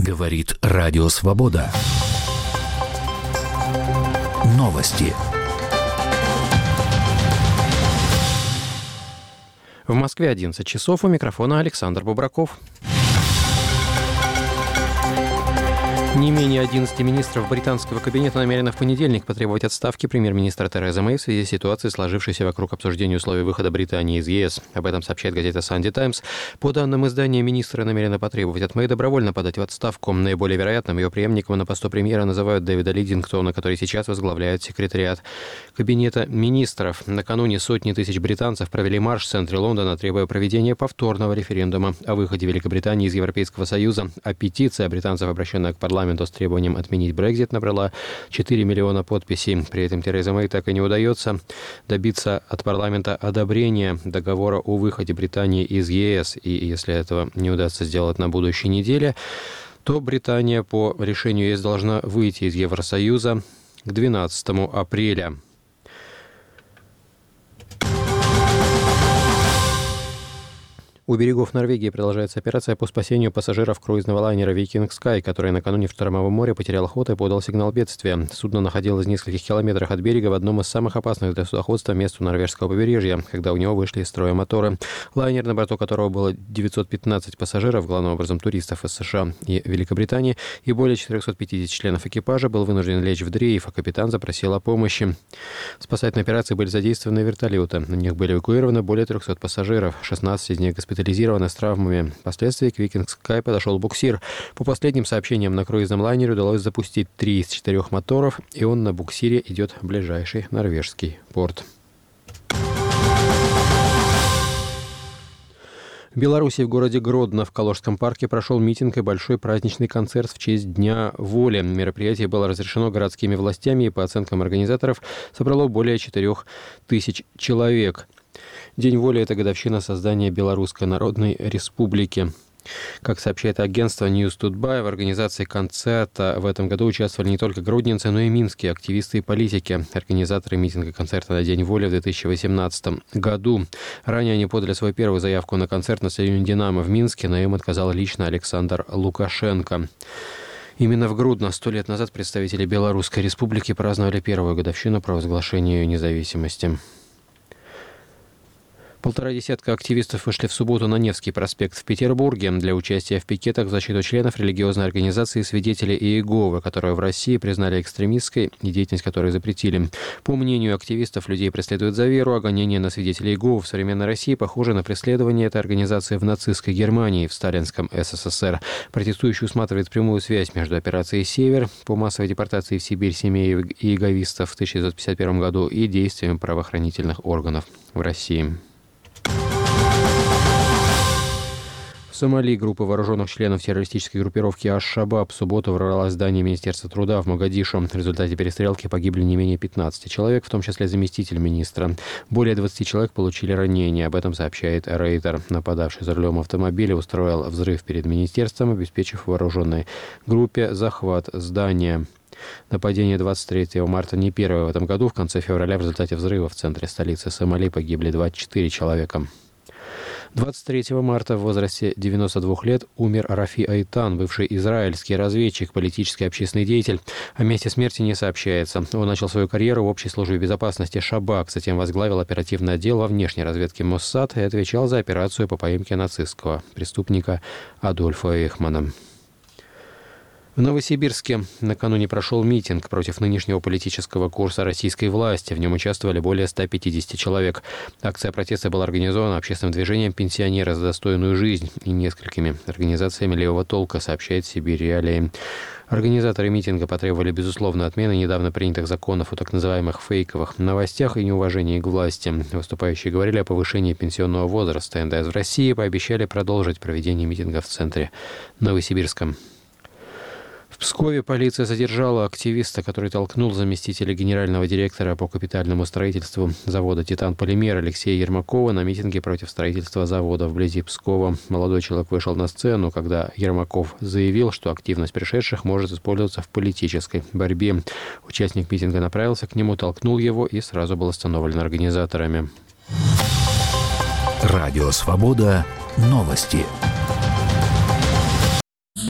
Говорит Радио Свобода. Новости. В Москве 11 часов. У микрофона Александр Бубраков. Не менее 11 министров британского кабинета намерены в понедельник потребовать отставки премьер-министра Терезы Мэй в связи с ситуацией, сложившейся вокруг обсуждения условий выхода Британии из ЕС. Об этом сообщает газета Sunday Times. По данным издания, министры намерены потребовать от Мэй добровольно подать в отставку. Наиболее вероятным ее преемником на посту премьера называют Дэвида Лидингтона, который сейчас возглавляет секретариат кабинета министров. Накануне сотни тысяч британцев провели марш в центре Лондона, требуя проведения повторного референдума о выходе Великобритании из Европейского Союза. А петиция британцев, обращенная к парламенту с требованием отменить Брексит, набрала 4 миллиона подписей. При этом Терезе Мэй так и не удается добиться от парламента одобрения договора о выходе Британии из ЕС. И если этого не удастся сделать на будущей неделе, то Британия по решению ЕС должна выйти из Евросоюза к 12 апреля. У берегов Норвегии продолжается операция по спасению пассажиров круизного лайнера «Викинг Скай», который накануне в штормовом море потерял ход и подал сигнал бедствия. Судно находилось в нескольких километрах от берега в одном из самых опасных для судоходства мест у норвежского побережья, когда у него вышли из строя моторы. Лайнер, на борту которого было 915 пассажиров, главным образом туристов из США и Великобритании, и более 450 членов экипажа, был вынужден лечь в дрейф, а капитан запросил о помощи. В спасательной операции были задействованы вертолеты. На них были эвакуированы более 300 пассажиров, 16 из них госпитализированы с травмами. Впоследствии к «Викинг Скай» подошел буксир. По последним сообщениям, на круизном лайнере удалось запустить 3 из 4 моторов, и он на буксире идет в ближайший норвежский порт. В Беларуси, в городе Гродно, в Калужском парке прошел митинг и большой праздничный концерт в честь Дня воли. Мероприятие было разрешено городскими властями и, по оценкам организаторов, собрало более 4000 человек. День воли – это годовщина создания Белорусской Народной Республики. Как сообщает агентство News Today, в организации концерта в этом году участвовали не только гродненцы, но и минские активисты и политики. Организаторы митинга концерта на День воли в 2018 году. Ранее они подали свою первую заявку на концерт на стадионе «Динамо» в Минске, но им отказал лично Александр Лукашенко. Именно в Гродно 100 лет назад представители Белорусской Республики праздновали первую годовщину провозглашения ее независимости. 150 активистов вышли в субботу на Невский проспект в Петербурге для участия в пикетах в защиту членов религиозной организации «Свидетели Иеговы», которую в России признали экстремистской и деятельность которой запретили. По мнению активистов, людей преследуют за веру, а гонения на свидетелей Иеговы в современной России похожи на преследование этой организации в нацистской Германии и в сталинском СССР. Протестующие усматривают прямую связь между операцией «Север» по массовой депортации в Сибирь семей иеговистов в 1951 году и действиями правоохранительных органов в России. В Сомали группа вооруженных членов террористической группировки Аш-Шабаб в субботу ворвалась в здание Министерства труда в Могадишо. В результате перестрелки погибли не менее 15 человек, в том числе заместитель министра. Более 20 человек получили ранения. Об этом сообщает Рейтер. Нападавший за рулем автомобиля устроил взрыв перед министерством, обеспечив вооруженной группе захват здания. Нападение 23 марта не первое в этом году. В конце февраля в результате взрыва в центре столицы Сомали погибли 24 человека. 23 марта в возрасте 92 лет умер Рафи Айтан, бывший израильский разведчик, политический и общественный деятель. О месте смерти не сообщается. Он начал свою карьеру в общей службе безопасности Шабак, затем возглавил оперативный отдел во внешней разведке Моссад и отвечал за операцию по поимке нацистского преступника Адольфа Эйхмана. В Новосибирске накануне прошел митинг против нынешнего политического курса российской власти. В нем участвовали более 150 человек. Акция протеста была организована общественным движением «Пенсионеры за достойную жизнь» и несколькими организациями левого толка, сообщает Сибирь Реалии. Организаторы митинга потребовали безусловной отмены недавно принятых законов о так называемых фейковых новостях и неуважении к власти. Выступающие говорили о повышении пенсионного возраста. НДС в России пообещали продолжить проведение митинга в центре Новосибирска. В Пскове полиция задержала активиста, который толкнул заместителя генерального директора по капитальному строительству завода «Титан-Полимер» Алексея Ермакова на митинге против строительства завода вблизи Пскова. Молодой человек вышел на сцену, когда Ермаков заявил, что активность пришедших может использоваться в политической борьбе. Участник митинга направился к нему, толкнул его и сразу был остановлен организаторами. Радио «Свобода». Новости.